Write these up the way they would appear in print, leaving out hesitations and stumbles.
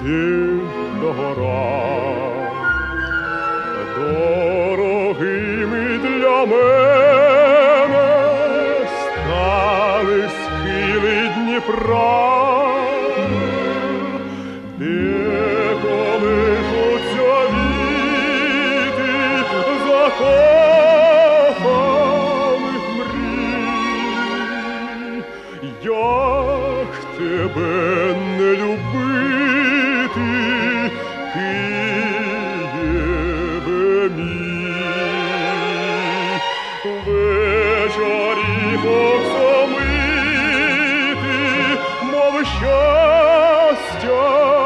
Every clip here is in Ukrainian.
ти догора. Дорогими для мене стали схили Дніпра, де колишуться віти закоханих мрій. Як тебе не любити, Києве мій? Вечорів оксамити, мов щастя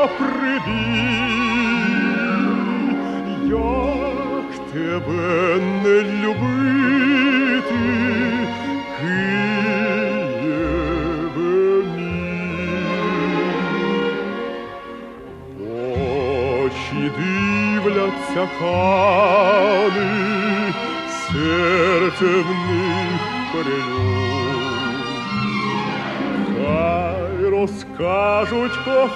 прибій. Як тебе не любити, Києве мій? Очі дивляться кани, серце в них перелюб. Хай розкажуть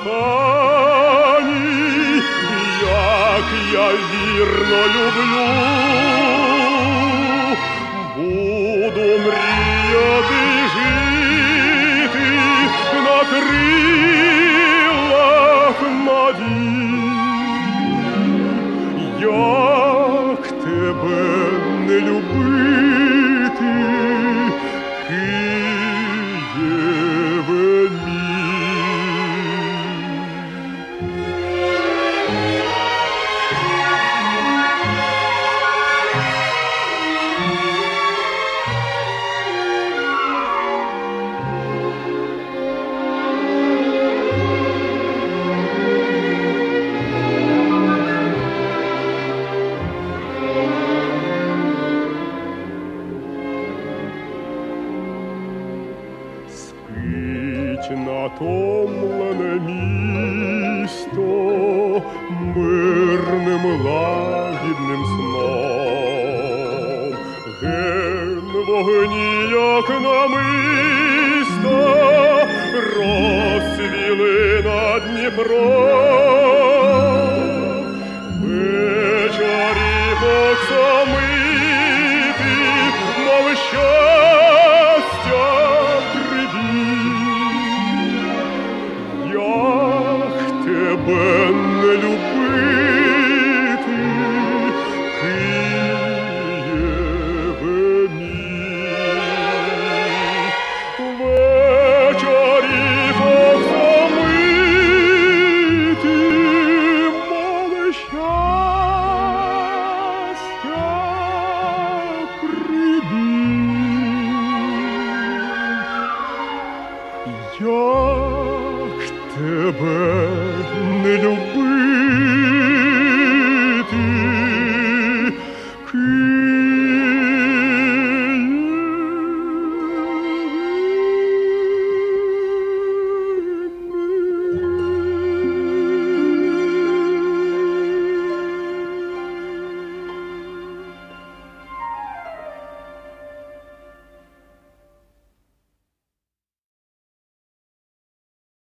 кохані, як я вірно люблю. Буду мріяти жити на крилах надій. Як тебе не любити, Києве мій? Спить натомлене місто мирним лагідним сном. Ген вогні, як намисто, розцвіли над Дніпром. Вечорів оксамити, мов щастя прибій. Як тебе не любити, Києве мій? Вечорів оксамити, мов щастя прибій. Як тебе